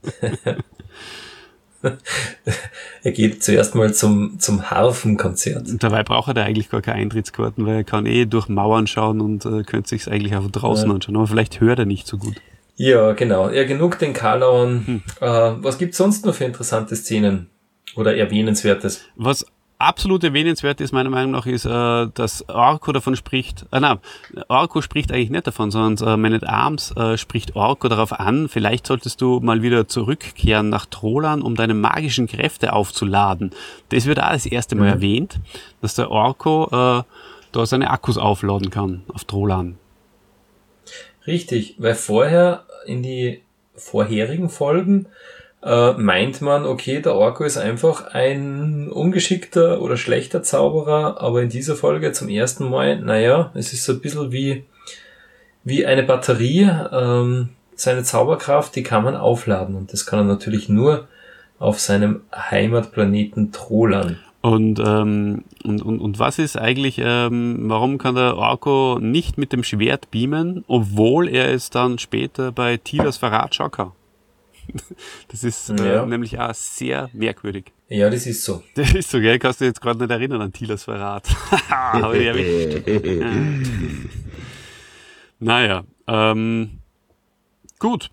Er geht zuerst mal zum Harfenkonzert. Und dabei braucht er eigentlich gar keine Eintrittskarten, weil er kann durch Mauern schauen und könnte sich's eigentlich auch draußen anschauen. Aber vielleicht hört er nicht so gut. Ja, genau. Ja, genug den Karlauern. Was gibt's sonst noch für interessante Szenen? Oder Erwähnenswertes? Was absolut erwähnenswert ist, meiner Meinung nach, ist, dass Orko davon spricht, Orko spricht eigentlich nicht davon, sondern Man-at-Arms spricht Orko darauf an, vielleicht solltest du mal wieder zurückkehren nach Trolan, um deine magischen Kräfte aufzuladen. Das wird auch das erste Mal erwähnt, dass der Orko da seine Akkus aufladen kann auf Trolan. Richtig, weil vorher in die vorherigen Folgen meint man, okay, der Orko ist einfach ein ungeschickter oder schlechter Zauberer, aber in dieser Folge zum ersten Mal, es ist so ein bisschen wie eine Batterie, seine Zauberkraft, die kann man aufladen und das kann er natürlich nur auf seinem Heimatplaneten Trolan. Und was ist eigentlich, warum kann der Orko nicht mit dem Schwert beamen, obwohl er es dann später bei Tilas Verrat schon kann? Das ist nämlich auch sehr merkwürdig. Ja, das ist so. Das ist so, gell? Kannst du jetzt gerade nicht erinnern an Tilas Verrat. Habe ich erwischt. Naja, gut.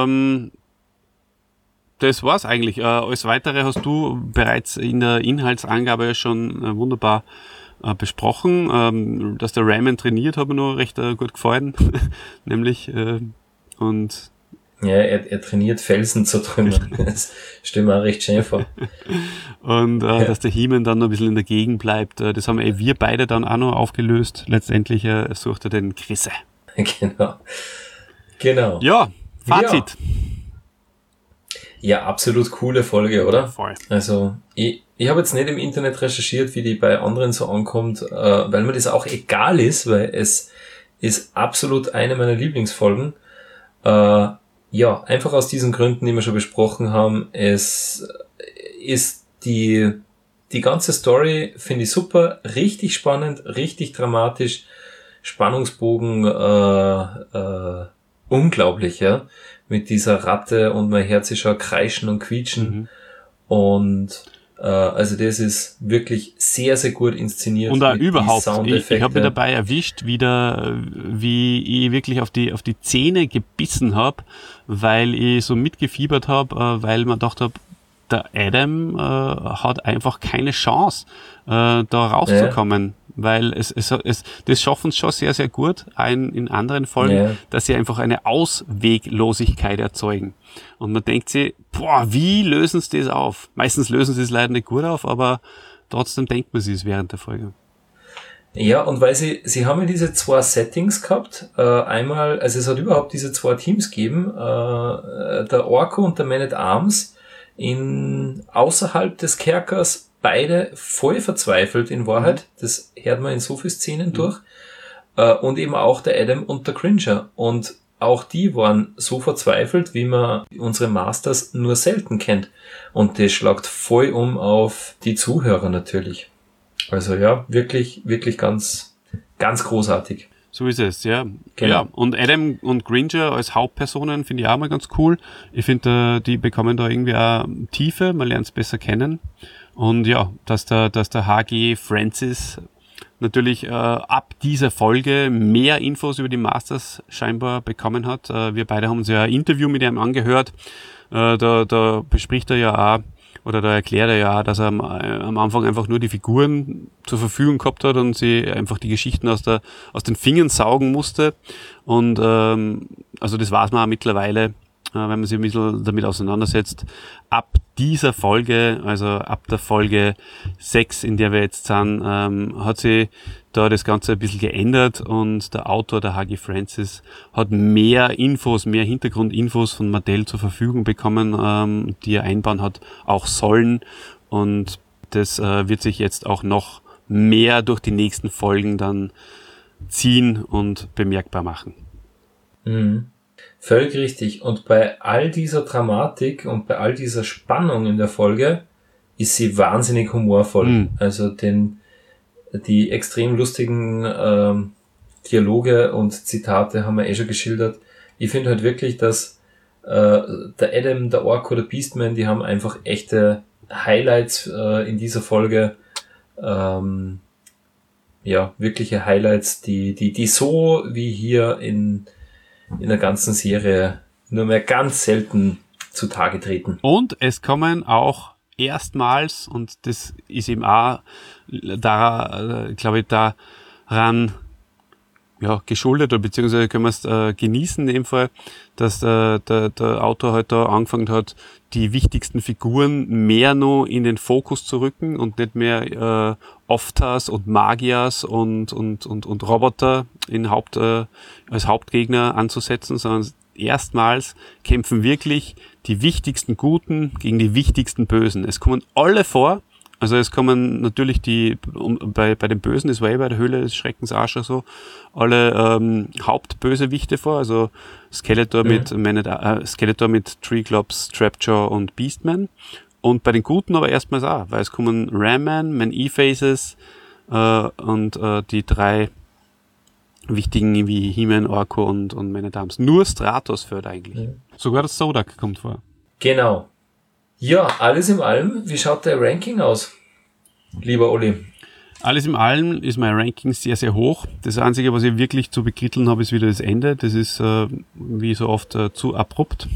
Das war's eigentlich. Alles Weitere hast du bereits in der Inhaltsangabe schon wunderbar besprochen. Dass der Raymond trainiert, hat mir noch recht gut gefallen. Nämlich, und ja, er trainiert Felsen zu trümmern. Das stimmt mir auch recht schön vor. Und dass der He-Man dann noch ein bisschen in der Gegend bleibt, das haben wir beide dann auch noch aufgelöst. Letztendlich sucht er den Chrisse. Genau. Ja, Fazit. Ja, absolut coole Folge, oder? Voll. Also, ich habe jetzt nicht im Internet recherchiert, wie die bei anderen so ankommt, weil mir das auch egal ist, weil es ist absolut eine meiner Lieblingsfolgen. Ja, einfach aus diesen Gründen, die wir schon besprochen haben. Es ist die ganze Story, finde ich super, richtig spannend, richtig dramatisch, Spannungsbogen unglaublich, ja, mit dieser Ratte und mein Herz ist schon kreischen und quietschen und also das ist wirklich sehr, sehr gut inszeniert. Und auch überhaupt, ich habe mir dabei erwischt, wieder, wie ich wirklich auf die Zähne gebissen habe, weil ich so mitgefiebert habe, weil man gedacht habe, der Adam hat einfach keine Chance, da rauszukommen. Weil das schaffen es schon sehr, sehr gut in anderen Folgen, dass sie einfach eine Ausweglosigkeit erzeugen. Und man denkt sich, wie lösen sie das auf? Meistens lösen sie es leider nicht gut auf, aber trotzdem denkt man sich es während der Folge. Ja, und weil sie haben ja diese zwei Settings gehabt. Einmal, also es hat überhaupt diese zwei Teams gegeben, der Orko und der Man-at-Arms außerhalb des Kerkers, beide voll verzweifelt in Wahrheit. Das hört man in so vielen Szenen durch. Und eben auch der Adam und der Cringer. Und auch die waren so verzweifelt, wie man unsere Masters nur selten kennt. Und das schlagt voll auf die Zuhörer natürlich. Also ja, wirklich, wirklich ganz, ganz großartig. So ist es, ja. Genau. Ja. Und Adam und Gringer als Hauptpersonen finde ich auch mal ganz cool. Ich finde, die bekommen da irgendwie auch Tiefe, man lernt es besser kennen. Und ja, dass der H.G. Francis natürlich ab dieser Folge mehr Infos über die Masters scheinbar bekommen hat. Wir beide haben uns ja ein Interview mit ihm angehört. Da bespricht er ja auch, oder da erklärt er ja auch, dass er am Anfang einfach nur die Figuren zur Verfügung gehabt hat und sie einfach die Geschichten aus den Fingern saugen musste. Und also das weiß man auch mittlerweile, wenn man sich ein bisschen damit auseinandersetzt. Ab dieser Folge, also ab der Folge 6, in der wir jetzt sind, hat sich da das Ganze ein bisschen geändert und der Autor, der H.G. Francis, hat mehr Infos, mehr Hintergrundinfos von Mattel zur Verfügung bekommen, die er einbauen hat, auch sollen. Und das wird sich jetzt auch noch mehr durch die nächsten Folgen dann ziehen und bemerkbar machen. Mhm. Völlig richtig. Und bei all dieser Dramatik und bei all dieser Spannung in der Folge ist sie wahnsinnig humorvoll. Mhm. Also die extrem lustigen Dialoge und Zitate haben wir schon geschildert. Ich finde halt wirklich, dass der Adam, der Orko, der Beastman, die haben einfach echte Highlights in dieser Folge. Wirkliche Highlights, die so wie hier in der ganzen Serie nur mehr ganz selten zutage treten. Und es kommen auch erstmals, und das ist eben auch glaube ich, daran geschuldet, oder beziehungsweise können wir es genießen in dem Fall, dass der Autor halt da angefangen hat, die wichtigsten Figuren mehr noch in den Fokus zu rücken und nicht mehr Oftas und Magias und Roboter als Hauptgegner anzusetzen, sondern erstmals kämpfen wirklich die wichtigsten Guten gegen die wichtigsten Bösen. Es kommen alle vor. Also es kommen natürlich bei den Bösen, das war bei der Höhle des Schreckens auch schon so, alle Hauptbösewichte vor, also Skeletor mit Triclops, Trapjaw und Beastman. Und bei den Guten aber erstmals auch, weil es kommen Ram-Man, Man-E-Faces und die 3 wichtigen wie He-Man, Orko und Man-at-Arms. Nur Stratos fehlt eigentlich. Ja. Sogar das Zodak kommt vor. Genau. Ja, alles in allem, wie schaut der Ranking aus, lieber Olli? Alles in allem ist mein Ranking sehr, sehr hoch. Das Einzige, was ich wirklich zu bekritteln habe, ist wieder das Ende. Das ist, wie so oft, zu abrupt.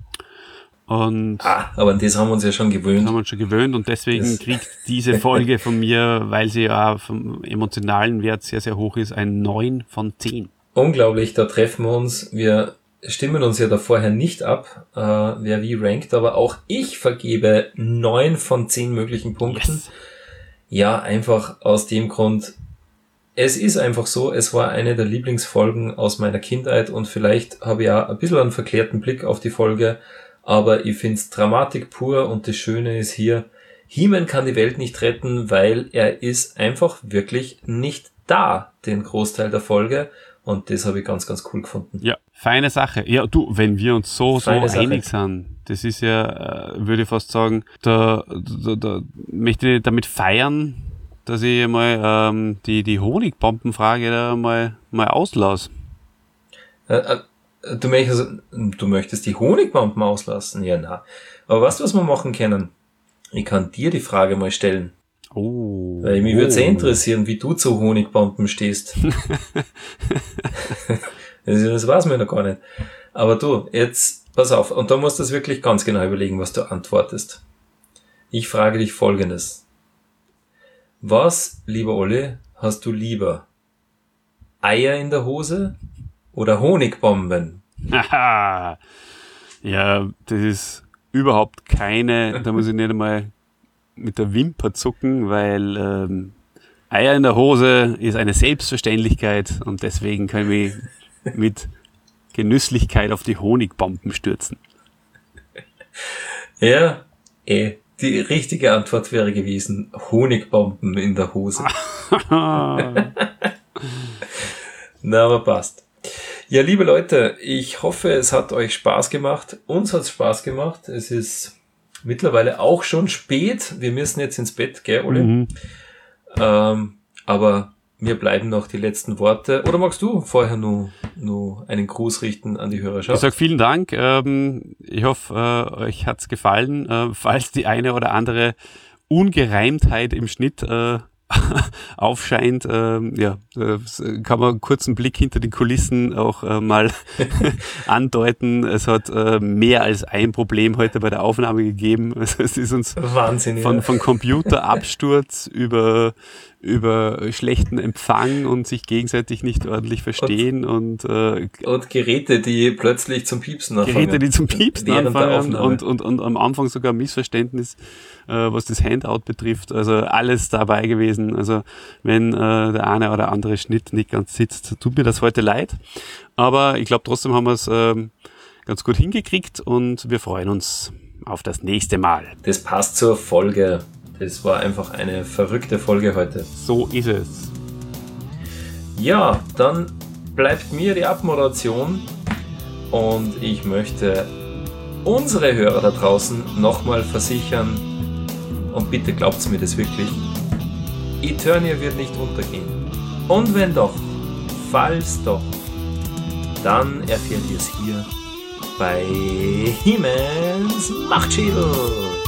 Und aber an das haben wir uns ja schon gewöhnt. Haben wir uns schon gewöhnt und deswegen kriegt diese Folge von mir, weil sie ja vom emotionalen Wert sehr, sehr hoch ist, ein 9 von 10. Unglaublich, da treffen wir uns. Wir stimmen uns ja da vorher nicht ab, wer wie rankt, aber auch ich vergebe 9 von 10 möglichen Punkten. Yes. Ja, einfach aus dem Grund, es ist einfach so, es war eine der Lieblingsfolgen aus meiner Kindheit und vielleicht habe ich ja ein bisschen einen verklärten Blick auf die Folge, aber ich find's Dramatik pur und das Schöne ist hier, He-Man kann die Welt nicht retten, weil er ist einfach wirklich nicht da, den Großteil der Folge. Und das habe ich ganz, ganz cool gefunden. Ja, feine Sache. Ja, du, wenn wir uns so einig sind, das ist ja, würde ich fast sagen, da möchte ich damit feiern, dass ich mal die Honigbombenfrage da mal auslasse. Du möchtest die Honigbomben auslassen? Ja, na. Aber weißt du, was wir machen können? Ich kann dir die Frage mal stellen. Oh. Weil mich würde sehr interessieren, wie du zu Honigbomben stehst. Das weiß man ja noch gar nicht. Aber du, jetzt pass auf. Und da musst du es wirklich ganz genau überlegen, was du antwortest. Ich frage dich Folgendes. Was, lieber Olli, hast du lieber? Eier in der Hose oder Honigbomben? Haha. Ja, das ist überhaupt keine, da muss ich nicht einmal mit der Wimper zucken, weil Eier in der Hose ist eine Selbstverständlichkeit und deswegen können wir mit Genüsslichkeit auf die Honigbomben stürzen. Ja, die richtige Antwort wäre gewesen, Honigbomben in der Hose. Na, aber passt. Ja, liebe Leute, ich hoffe, es hat euch Spaß gemacht. Uns hat es Spaß gemacht. Es ist mittlerweile auch schon spät. Wir müssen jetzt ins Bett, gell, Oli? Aber mir bleiben noch die letzten Worte. Oder magst du vorher nur einen Gruß richten an die Hörerschaft? Ich sage vielen Dank. Ich hoffe, euch hat's gefallen. Falls die eine oder andere Ungereimtheit im Schnitt aufscheint, kann man einen kurzen Blick hinter die Kulissen auch mal andeuten. Es hat mehr als ein Problem heute bei der Aufnahme gegeben. Also es ist uns Wahnsinn, von Computerabsturz über schlechten Empfang und sich gegenseitig nicht ordentlich verstehen und Geräte, die plötzlich zum Piepsen anfangen. Und am Anfang sogar Missverständnis, was das Handout betrifft. Also alles dabei gewesen. Also wenn der eine oder andere Schnitt nicht ganz sitzt, tut mir das heute leid. Aber ich glaube, trotzdem haben wir es ganz gut hingekriegt und wir freuen uns auf das nächste Mal. Das passt zur Folge. Es war einfach eine verrückte Folge heute. So ist es. Ja, dann bleibt mir die Abmoderation und ich möchte unsere Hörer da draußen nochmal versichern und bitte glaubt's mir das wirklich, Eternia wird nicht untergehen. Und wenn doch, falls doch, dann erfährt ihr es hier bei He-Mans Machtschädel.